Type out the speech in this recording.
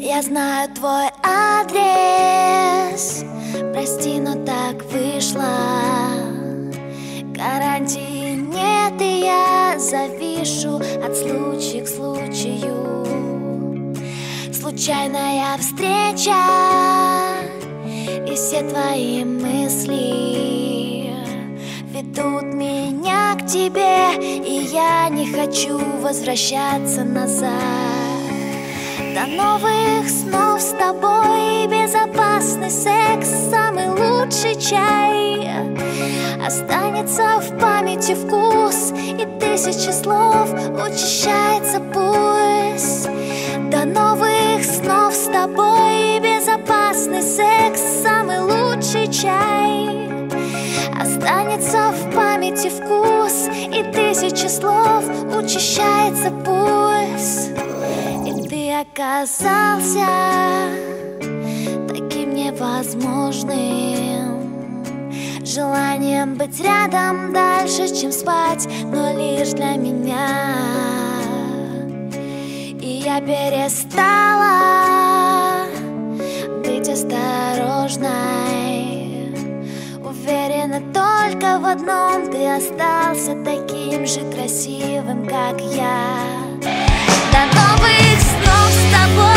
Я знаю твой адрес, прости, но так вышло. Гарантии нет, и я завишу от случая к случаю. Случайная встреча, и все твои мысли ведут меня к тебе, и я не хочу возвращаться назад. До новых снов с тобой, безопасный секс, самый лучший чай. Останется в памяти вкус, и тысячи слов учащается пульс. До новых снов с тобой, безопасный секс, самый лучший чай. Останется в памяти вкус, и тысячи слов учащается пульс. Ты оказался таким невозможным, желанием быть рядом дальше, чем спать, но лишь для меня. И я перестала быть осторожной, уверена только в одном: ты остался таким же красивым, как я. До новых снов с тобой.